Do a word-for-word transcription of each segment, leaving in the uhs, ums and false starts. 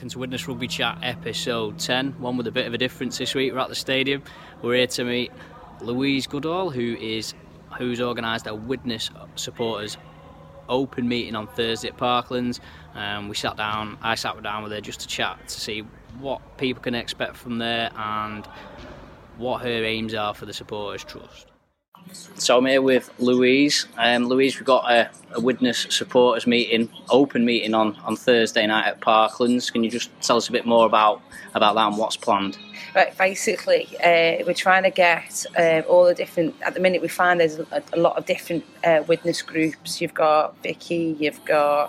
welcome to Widnes Rugby Chat episode ten, one with a bit of a difference this week. We're at the stadium. We're here to meet Louise Goodall, who is who's organised a Widnes supporters open meeting on Thursday at Parklands. Um, we sat down, I sat down with her just to chat to see what people can expect from there and what her aims are for the Supporters Trust. So I'm here with Louise. Um, Louise, we've got a, a Widnes supporters meeting, open meeting on, on Thursday night at Parklands. Can you just tell us a bit more about, about that and what's planned? Right, basically, uh, we're trying to get uh, all the different. At the minute, we find there's a, a lot of different uh, Widnes groups. You've got Vicky, you've got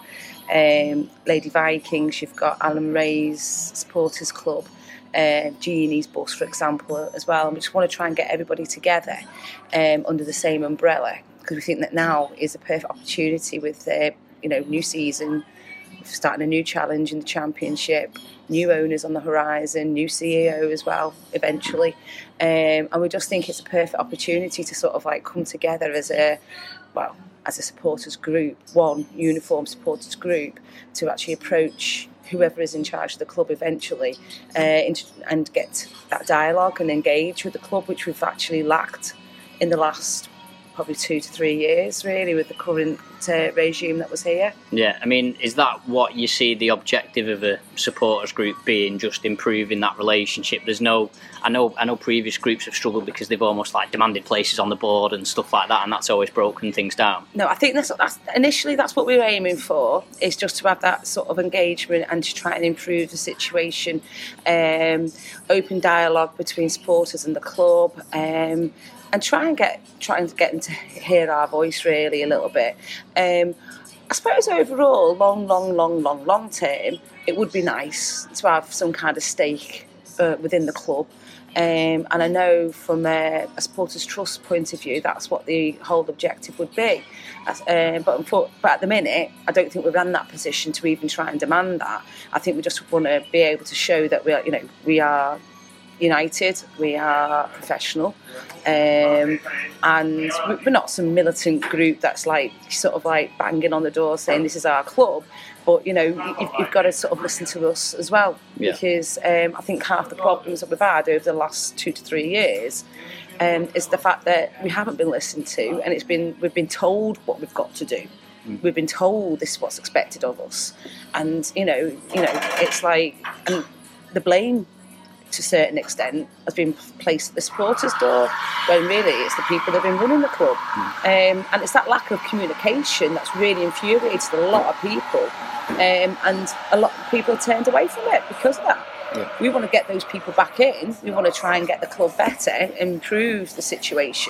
um, Lady Vikings, you've got Alan Ray's Supporters Club. Uh, Jeannie's bus, for example, as well. And we just want to try and get everybody together um, under the same umbrella, because we think that now is a perfect opportunity with uh, you know, new season, starting a new challenge in the Championship, new owners on the horizon, new C E O as well eventually, um, and we just think it's a perfect opportunity to sort of like come together as a well as a supporters group, one uniform supporters group, to actually approach whoever is in charge of the club eventually, uh, and get that dialogue and engage with the club, which we've actually lacked in the last probably two to three years, really, with the current uh, regime that was here. Yeah, I mean, is that what you see the objective of a supporters group being, just improving that relationship? There's no, I know I know previous groups have struggled because they've almost like demanded places on the board and stuff like that, and that's always broken things down. No, I think that's, that's initially that's what we were aiming for, is just to have that sort of engagement and to try and improve the situation, um, open dialogue between supporters and the club, um, and try and get try and get them to hear our voice really a little bit. Um, I suppose overall, long, long, long, long, long term, it would be nice to have some kind of stake uh, within the club. Um, and I know from a, a supporters trust point of view, that's what the whole objective would be. Uh, but, but at the minute, I don't think we're in that position to even try and demand that. I think we just want to be able to show that we are, you know, we are united, we are professional, um, and we're not some militant group that's like sort of like banging on the door saying this is our club. But you know, you've, you've got to sort of listen to us as well, yeah. Because um, I think half the problems that we've had over the last two to three years um, is the fact that we haven't been listened to, and it's been we've been told what we've got to do. Mm. We've been told this is what's expected of us, and you know, you know, it's like and the blame, to a certain extent, has been placed at the supporters' door, when really it's the people that have been running the club. Mm. Um, and it's that lack of communication that's really infuriated a lot of people. Um, and a lot of people have turned away from it because of that. Yeah. We want to get those people back in. We want to try and get the club better, improve the situation,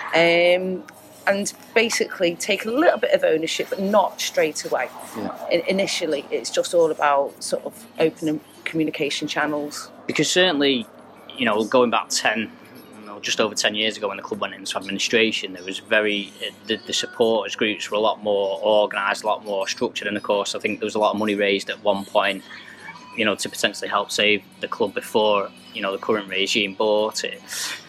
um, and basically take a little bit of ownership, but not straight away. Yeah. In- initially, it's just all about sort of opening communication channels. Because certainly, you know, going back ten, you know, just over ten years ago when the club went into administration, there was very, the, the supporters groups were a lot more organised, a lot more structured, and of course I think there was a lot of money raised at one point, you know, to potentially help save the club before, you know, the current regime bought it.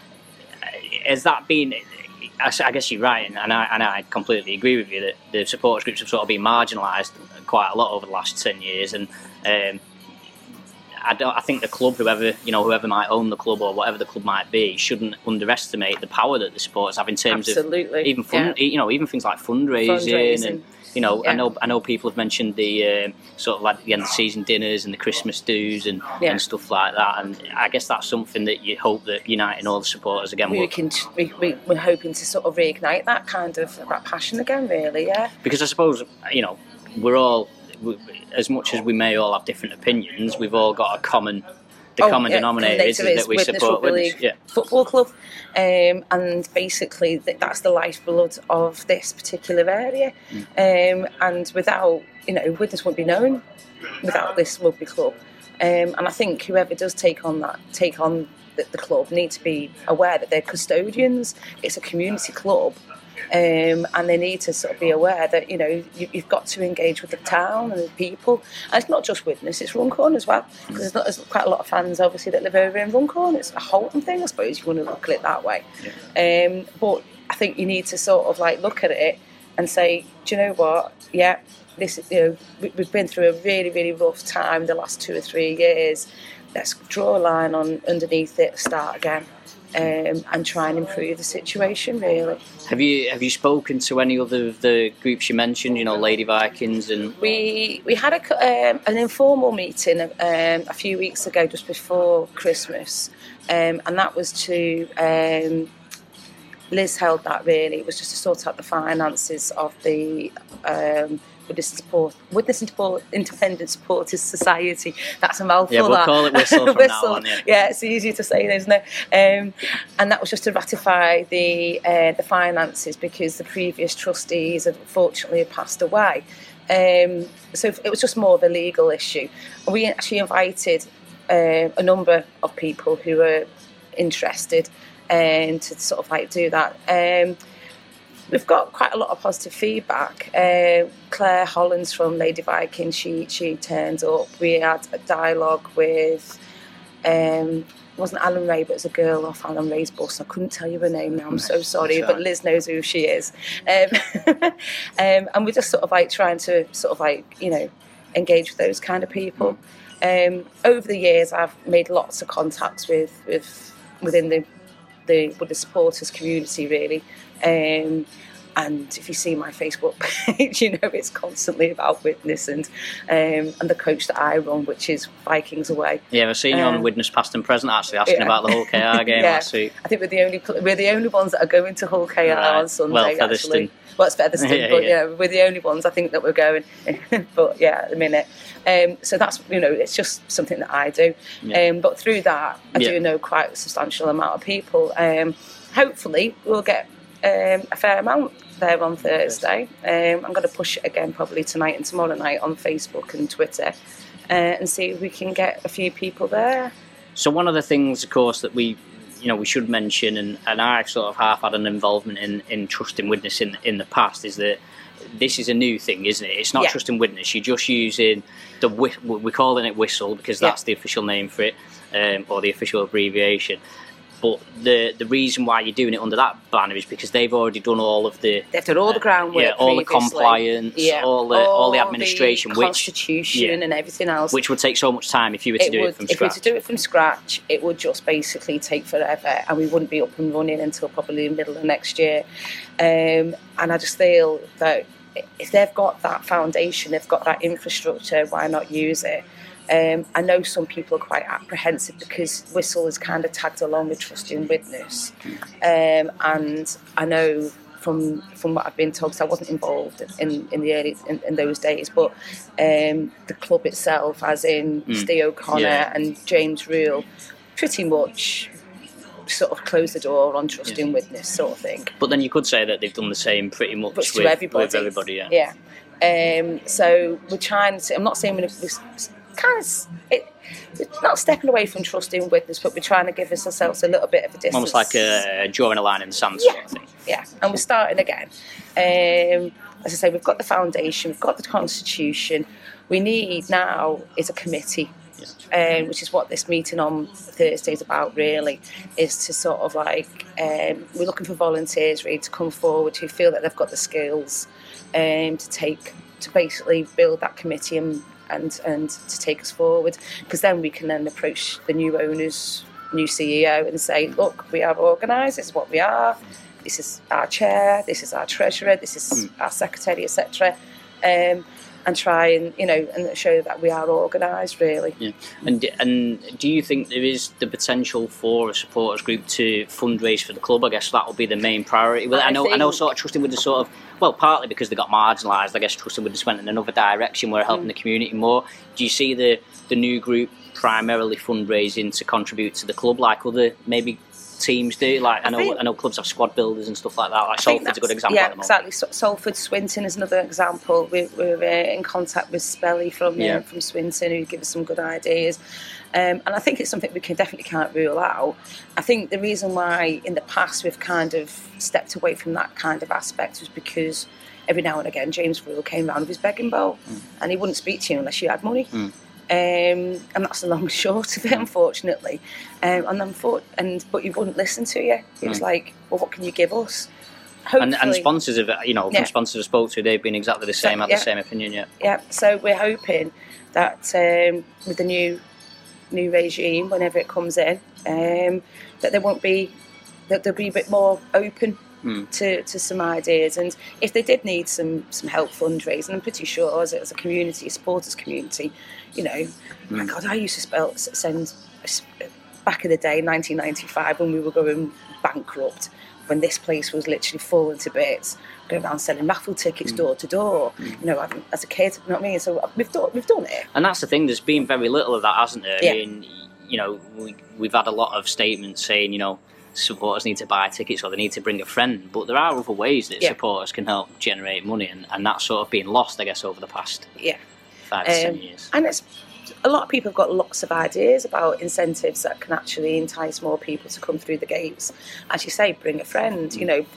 Has that been, I guess you're right, and I, and I completely agree with you that the supporters groups have sort of been marginalised quite a lot over the last ten years, and um, I, don't, I think the club, whoever you know, whoever might own the club or whatever the club might be, shouldn't underestimate the power that the supporters have in terms Absolutely. of even fund, yeah. you know, even things like fundraising, fundraising. and you know, yeah. I know I know people have mentioned the um, sort of like the end of the season dinners and the Christmas dues and, yeah. and stuff like that, and I guess that's something that you hope that uniting all the supporters again. We can, we, we, we're hoping to sort of reignite that kind of that passion again, really, yeah. Because I suppose you know we're all. As much as we may all have different opinions, we've all got a common, the oh, common yeah, denominator is, is that we Widnes support Widnes yeah. Football Club, um, and basically that's the lifeblood of this particular area. Mm. Um, and without, you know, Widnes wouldn't be known without this rugby club. Um, and I think whoever does take on that, take on the, the club, need to be aware that they're custodians. It's a community club. Um, and they need to sort of be aware that, you know, you, you've got to engage with the town and the people. And it's not just Widnes, it's Runcorn as well. Because there's, not, there's quite a lot of fans, obviously, that live over in Runcorn. It's a Holton thing, I suppose, if you want to look at it that way. Yeah. Um, but I think you need to sort of, like, look at it and say, do you know what? Yeah, this, you know, we've been through a really, really rough time the last two or three years. Let's draw a line on underneath it, start again, um, and try and improve the situation. Really. Have you have you spoken to any other of the groups you mentioned? You know, Lady Vikings and we we had a, um, an informal meeting um, a few weeks ago, just before Christmas, um, and that was to. Um, Liz held that really. It was just to sort out the finances of the um, Witness and Support, Witness and Support, Independent Supporters Society. That's a mouthful. Yeah, we'll that. call it Whistle from Whistle. now on. Yeah. yeah, it's easier to say, isn't it? Um, and that was just to ratify the uh, the finances because the previous trustees unfortunately had passed away. Um, so it was just more of a legal issue. And we actually invited uh, a number of people who were interested. And to sort of like do that. Um, we've got quite a lot of positive feedback. Uh, Claire Hollins from Lady Viking, she she turns up. We had a dialogue with, um, it wasn't Alan Ray, but it was a girl off Alan Ray's bus. I couldn't tell you her name now, I'm so sorry, but Liz knows who she is. Um, um, and we're just sort of like trying to sort of like, you know, engage with those kind of people. Um, over the years, I've made lots of contacts with, with within the the with the supporters community really, um, and if you see my Facebook page, you know it's constantly about Witness and um, and the coach that I run, which is Vikings Away. Yeah, I've seen you um, on Witness Past and Present actually asking yeah. about the Hull K R game yeah. last week. I think we're the only we're the only ones that are going to Hull K R right. on Sunday. Well, Featherstone. Actually. Well, it's Featherstone, yeah, but yeah. yeah, we're the only ones I think that we're going. But yeah, at the minute. Um, so that's, you know, it's just something that I do. Yeah. Um, but through that, I yeah. do know quite a substantial amount of people. Um, hopefully, we'll get um, a fair amount there on Thursday. Um, I'm going to push it again probably tonight and tomorrow night on Facebook and Twitter uh, and see if we can get a few people there. So one of the things, of course, that we you know we should mention, and, and I sort of half had an involvement in, in Trust and Witness in, in the past, is that this is a new thing, isn't it? It's not yeah. Trust and Witness. You're just using the we're calling it Whistle because that's yeah. the official name for it, um, or the official abbreviation. But the the reason why you're doing it under that banner is because they've already done all of the they've done all the groundwork, yeah, all previously. the compliance, yeah. all the all, all the administration, the constitution, which, yeah, and everything else, which would take so much time if you were to it do would, it from if scratch. If we were to do it from scratch, it would just basically take forever, and we wouldn't be up and running until probably the middle of next year. Um, and I just feel that if they've got that foundation, they've got that infrastructure, why not use it? Um, I know some people are quite apprehensive because Whistle is kind of tagged along with Trust and Witness, um, and I know from from what I've been told, because I wasn't involved in, in the early in, in those days, but um, the club itself, as in mm. Steve O'Connor yeah. and James Rule, pretty much sort of close the door on Trust and yeah. Witness sort of thing. But then you could say that they've done the same pretty much but with, to everybody. with everybody. Yeah. Yeah. Um, so we're trying to. I'm not saying we're kind of it, it's not stepping away from Trust and Witness, but we're trying to give us ourselves a little bit of a distance. Almost like a, drawing a line in the sand yeah. sort of thing. Yeah, and we're starting again. Um, as I say, we've got the foundation, we've got the constitution. We need now is a committee. Yeah. Um, which is what this meeting on Thursday is about really, is to sort of like, um, we're looking for volunteers really to come forward who feel that they've got the skills um, to take, to basically build that committee and, and, and to take us forward, because then we can then approach the new owners, new C E O and say, look, we are organised, this is what we are, this is our chair, this is our treasurer, this is mm. our secretary, et cetera. Um, and try and, you know, and show that we are organised, really. Yeah. And and do you think there is the potential for a supporters group to fundraise for the club? I guess that will be the main priority. Well, I, I know, think... I know, sort of Trust and Witness sort of, well, partly because they got marginalised. I guess Trust and Witness went in another direction where helping mm. the community more. Do you see the the new group primarily fundraising to contribute to the club, like other maybe teams do? Like I, I know, think, I know clubs have squad builders and stuff like that. Like Salford's a good example. Yeah, at the exactly. Salford, Swinton is another example. We're, we're uh, in contact with Spelly from yeah. uh, from Swinton, who give us some good ideas. Um, and I think it's something we can definitely can't rule out. I think the reason why in the past we've kind of stepped away from that kind of aspect was because every now and again James Rule came round with his begging bowl, mm. and he wouldn't speak to you unless you had money. Mm. Um, and that's the long and short of it, unfortunately. Um, and then for, and but he wouldn't listen to you. He was mm. like, "Well, what can you give us?" And, and sponsors have, you know, from yeah. sponsors I spoke to, they've been exactly the same, so, had yeah. the same opinion, yeah. Yeah, so we're hoping that um, with the new new regime, whenever it comes in, um, that there won't be, that they'll be a bit more open mm. to, to some ideas. And if they did need some, some help fundraising, I'm pretty sure as a, as a community, a supporters community, you know, mm. my God, I used to spell, send, back in the day, nineteen ninety-five, when we were going bankrupt, when this place was literally falling to bits, going around selling raffle tickets mm. door to door, mm. you know, as a kid, you know what I mean? So we've done, we've done it. And that's the thing, there's been very little of that, hasn't there? Yeah. I mean, you know, we, we've had a lot of statements saying, you know, supporters need to buy tickets or they need to bring a friend, but there are other ways that yeah. supporters can help generate money, and, and that's sort of been lost, I guess, over the past yeah. five to um, ten years. And it's, a lot of people have got lots of ideas about incentives that can actually entice more people to come through the gates. As you say, bring a friend, you know,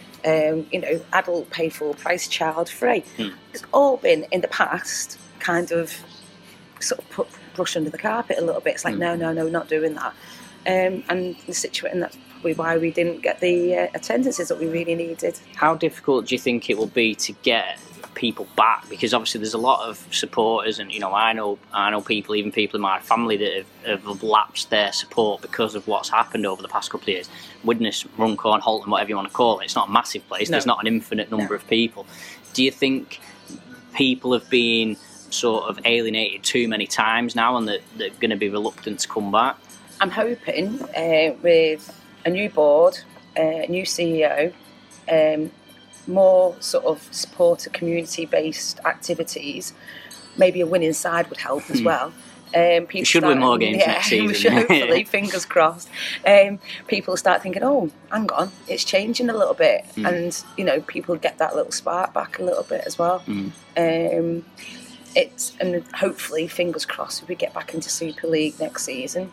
um, you know, adult pay full price, child free. Mm. It's all been in the past kind of sort of put brush under the carpet a little bit. It's like, mm. no, no, no, not doing that. Um, and the situation, that's probably why we didn't get the uh, attendances that we really needed. How difficult do you think it will be to get people back? Because obviously there's a lot of supporters, and you know, I know I know people, even people in my family, that have, have lapsed their support because of what's happened over the past couple of years. Widnes, Runcorn, Halton, whatever you want to call it, it's not a massive place. No. There's not an infinite number no. of people. Do you think people have been sort of alienated too many times now, and that they're going to be reluctant to come back? I'm hoping uh, with a new board, a uh, new C E O, um, more sort of supporter community-based activities, maybe a winning side would help as well. Um, people should start, win more games yeah, next season. We should, hopefully, fingers crossed. Um, people start thinking, oh, hang on, it's changing a little bit. Mm. And, you know, people get that little spark back a little bit as well. Mm. Um, it's and hopefully, fingers crossed, if we get back into Super League next season,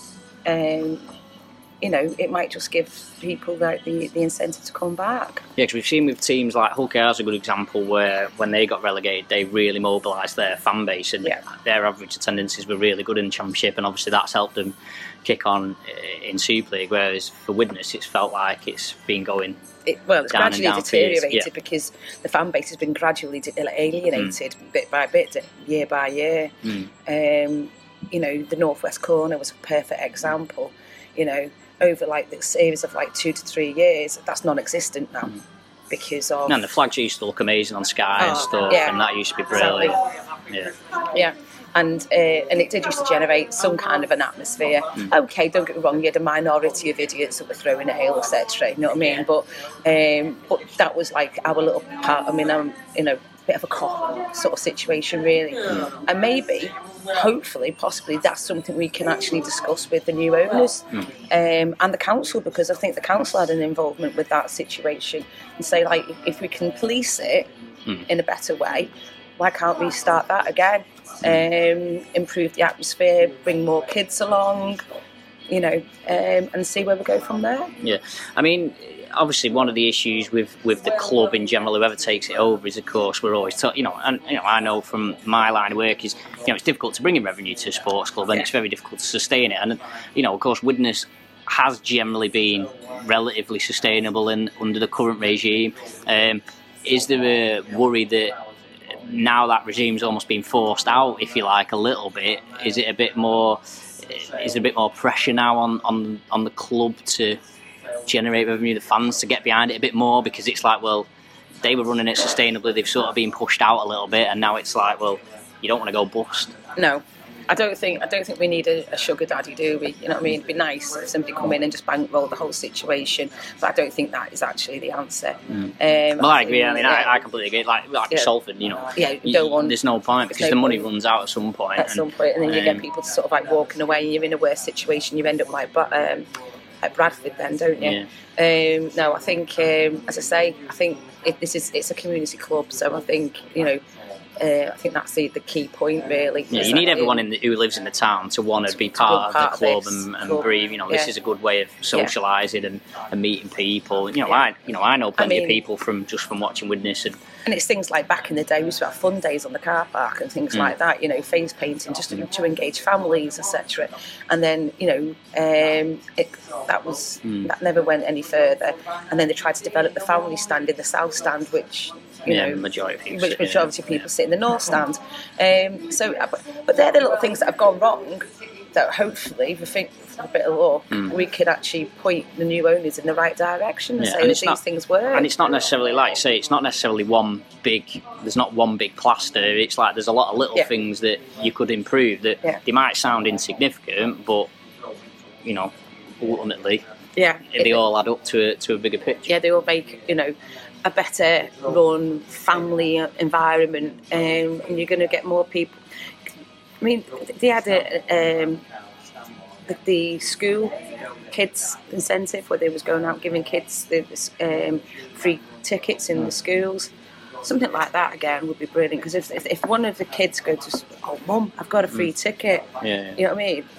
um, you know, it might just give people the, the, the incentive to come back. Yeah, because we've seen with teams like Hull K R is a good example, where when they got relegated, they really mobilised their fan base, and yeah. their average attendances were really good in the Championship, and obviously that's helped them kick on in Super League, whereas for Widnes it's felt like it's been going it, well, it's down gradually and down deteriorated yeah. because the fan base has been gradually alienated mm. bit by bit, year by year. Mm. Um, you know, the Northwest Corner was a perfect example. You know, over like the series of like two to three years, that's non-existent now mm. because of. And the flags used to look amazing on Sky oh, and stuff, yeah. and that used to be brilliant. Exactly. Yeah, yeah, and uh, and it did used to generate some kind of an atmosphere. Mm. Okay, don't get me wrong, you had a minority of idiots that were throwing ale, et cetera. You know what I mean? But um, but that was like our little part. I mean, I'm you know. bit of a cop sort of situation really, and maybe hopefully possibly that's something we can actually discuss with the new owners um, and the council, because I think the council had an involvement with that situation, and say like if we can police it in a better way, why can't we start that again, um, improve the atmosphere, bring more kids along, you know, um, and see where we go from there. Yeah, I mean, obviously one of the issues with, with the club in general, whoever takes it over, is of course we're always talking, you know, and you know I know from my line of work is, you know, it's difficult to bring in revenue to a sports club, and yeah. it's very difficult to sustain it, and you know, of course, Widnes has generally been relatively sustainable in under the current regime. Um, is there a worry that now that regime's almost been forced out, if you like, a little bit, is it a bit more, is there a bit more pressure now on, on, on the club to generate revenue, the fans to get behind it a bit more, because it's like, well, they were running it sustainably, they've sort of been pushed out a little bit, and now it's like, well, you don't want to go bust. No, I don't think I don't think we need a, a sugar daddy, do we? You know what I mean? It'd be nice if somebody come in and just bankroll the whole situation, but I don't think that is actually the answer. Mm. Um, well, I agree. I mean, yeah. I, I completely agree. Like, like yeah. Salford, you know, yeah, you don't want, there's no point because no the money point. runs out at some point. At and, some point, and then um, you get people to sort of like walking away, and you're in a worse situation. You end up like, but. Um, At Bradford, then, don't you? Yeah. Um, no, I think, um, as I say, I think it, this is it's a community club, so I think you know, uh, I think that's the, the key point, really. Yeah, you need everyone in the, who lives in the town to want to be part, part of the club of and, and club. breathe. You know, this yeah. is a good way of socialising yeah. and, and meeting people. You know, yeah. I you know I know plenty I mean, of people from just from watching Widnes, and, And it's things like back in the day, we used to have fun days on the car park and things mm. like that, you know, face painting, just to, to engage families, et cetera. And then, you know, um, it, that was mm. that never went any further. And then they tried to develop the family stand in the south stand, which, you yeah, know, majority of people, which majority of people sit in the north stand. Um, so, but, but they're the little things that have gone wrong that hopefully, we think, with a bit of luck, mm. we could actually point the new owners in the right direction and yeah, say and that these not, things work. And it's not necessarily, like you say, it's not necessarily one big, there's not one big plaster. It's like there's a lot of little yeah. things that you could improve that yeah. they might sound insignificant, but, you know, ultimately, yeah, they it, all add up to a, to a bigger picture. Yeah, they all make, you know, a better run family environment, um, and you're going to get more people. I mean, they had a, um, the, the school kids incentive where they was going out giving kids the um, free tickets in the schools. Something like that again would be brilliant, because if, if if one of the kids go to, oh mum, I've got a free ticket, yeah, you know what I mean.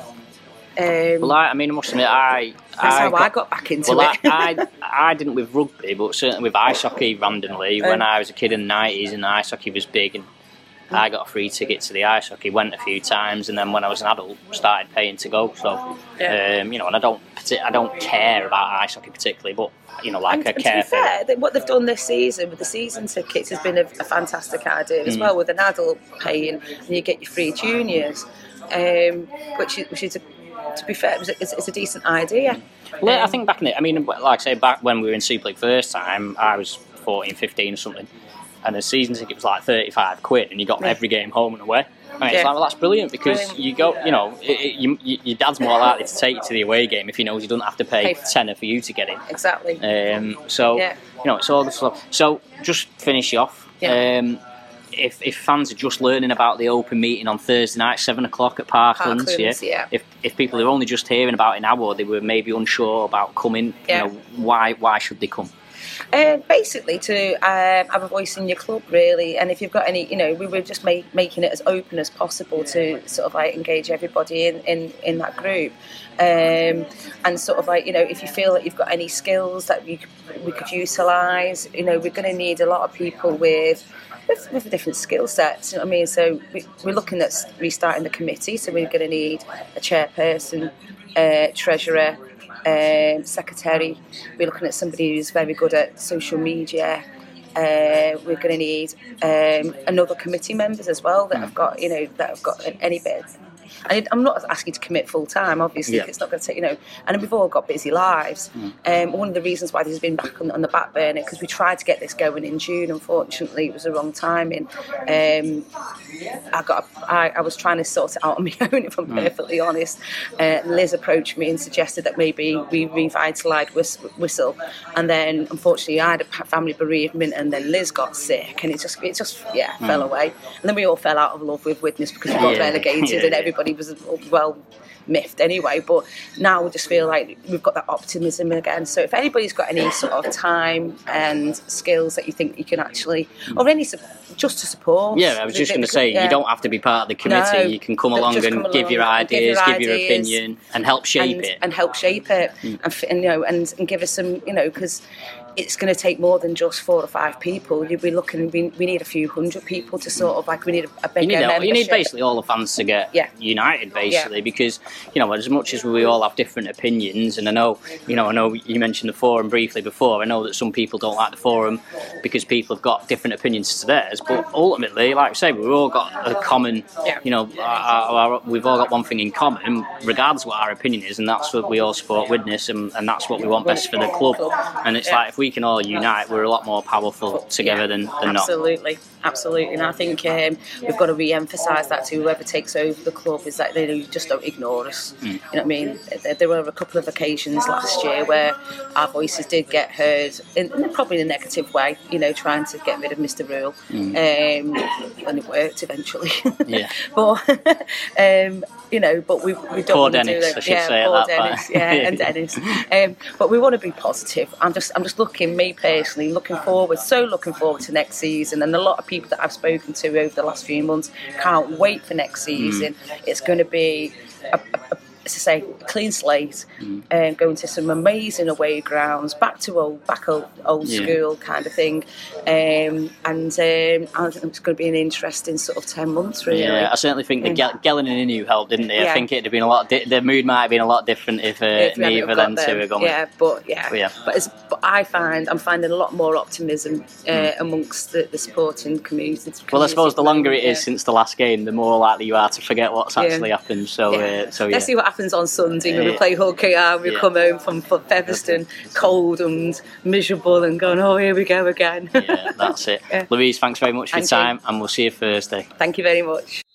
Um, well, I, I mean, I must admit, I that's I how got, I got back into well, it. I, I I didn't with rugby, but certainly with ice hockey randomly. Um, when I was a kid in the nineties and ice hockey was big, and I got a free ticket to the ice hockey, went a few times, and then when I was an adult, started paying to go. So, yeah. um, you know, and I don't, I don't care about ice hockey particularly, but you know, like and, I and care to be fair, for what they've done this season with the season tickets has been a, a fantastic idea as mm. well. With an adult paying, and you get your free juniors, um, which is, which is a, to be fair, it's, it's a decent idea. Well, um, I think back in it, I mean, like I say, back when we were in Super League first time, I was fourteen, fifteen or something. And the season ticket was like thirty-five quid, and you got yeah. every game home and away. And it's yeah. like, well, that's brilliant, because brilliant. you go, you know, it, it, you, you, your dad's more likely to take you to the away game if he knows he doesn't have to pay, pay tenner for you to get in. Exactly. Um, so, yeah. you know, it's all the stuff. So, just finish off. Yeah. Um, if if fans are just learning about the open meeting on Thursday night, seven o'clock at Parklands, Parklands yeah? yeah. If if people are only just hearing about it now, or they were maybe unsure about coming, yeah. you know, why why should they come? Uh, basically to um, have a voice in your club, really, and if you've got any, you know, we were just make, making it as open as possible to sort of like engage everybody in, in, in that group, um, and sort of like, you know, if you feel that you've got any skills that we could, we could utilise, you know, we're going to need a lot of people with with, with different skill sets, you know what I mean. So we, we're looking at restarting the committee, so we're going to need a chairperson, uh, treasurer, Um, secretary. We're looking at somebody who's very good at social media. Uh, we're going to need um, another committee members as well that have got, you know, that have got any bit. And I'm not asking to commit full time, obviously, yeah. it's not going to take, you know, and we've all got busy lives. Mm. Um, one of the reasons why this has been back on, on the back burner, because we tried to get this going in June, unfortunately, it was the wrong timing. Um, I got, a, I, I was trying to sort it out on my own, if I'm mm. perfectly honest. Uh, Liz approached me and suggested that maybe we revitalise Whistle, and then unfortunately I had a family bereavement, and then Liz got sick, and it just, it just, yeah, mm. fell away. And then we all fell out of love with Widnes because we got yeah. relegated, yeah, and everybody was well miffed anyway, but now we just feel like we've got that optimism again. So if anybody's got any sort of time and skills that you think you can actually, or any just to support, yeah, I was just going to say, yeah. you don't have to be part of the committee. No, you can come along and come give, along your ideas, give your ideas, give your opinion, and help shape and, it, and help shape it, mm. and, and you know, and, and give us some, you know, because it's going to take more than just four or five people. You'll be looking, we, we need a few hundred people to sort of like, we need a, a bigger you need, membership. You need basically all the fans to get yeah. united, basically, yeah. because, you know, as much as we all have different opinions, and I know, you know, I know you mentioned the forum briefly before, I know that some people don't like the forum because people have got different opinions to theirs, but ultimately, like I say, we've all got a common, yeah. you know, our, our, we've all got one thing in common, regardless of what our opinion is, and that's what we all support Widnes, and, and that's what we want best for the club. And it's yeah. like, if we can all unite, we're a lot more powerful together yeah, than, than absolutely, not. Absolutely, and I think um, we've got to re-emphasise that to whoever takes over the club, is that they just don't ignore us. Mm. You know what I mean? There, there were a couple of occasions last year where our voices did get heard, in, in probably in a negative way, you know, trying to get rid of Mister Rule, mm. um, and it worked eventually. Yeah. But, um, you know, but we, we don't poor want Dennis, to do that. I should yeah, say poor at that Dennis, point. yeah, and Dennis. Um, but we want to be positive. I'm just, I'm just looking, me personally, looking forward, so looking forward to next season, and a lot of people that I've spoken to over the last few months can't wait for next season. Mm. It's going to be a, a, as I say, clean slate, and mm. um, going to some amazing away grounds, back to old, back old, old yeah. school kind of thing, um, and um, I think it's going to be an interesting sort of ten months, really. Yeah, I certainly think the yeah. Gelling and Inu helped, didn't they? Yeah. I think it'd have been a lot. Di- the mood might have been a lot different if, uh, if neither of them two had gone. Yeah, but yeah, but, yeah. but, as, but I find I'm finding a lot more optimism uh, mm. amongst the, the supporting community. Well, I suppose the longer it is yeah. since the last game, the more likely you are to forget what's actually yeah. happened. So, yeah. uh, so yeah. let's see what happens on Sunday when we play Hull K R. We yeah. come home from, from Featherstone, cold and miserable, and going, oh, here we go again. Yeah, that's it. Yeah. Louise, thanks very much for Thank your time, you. and we'll see you Thursday. Thank you very much.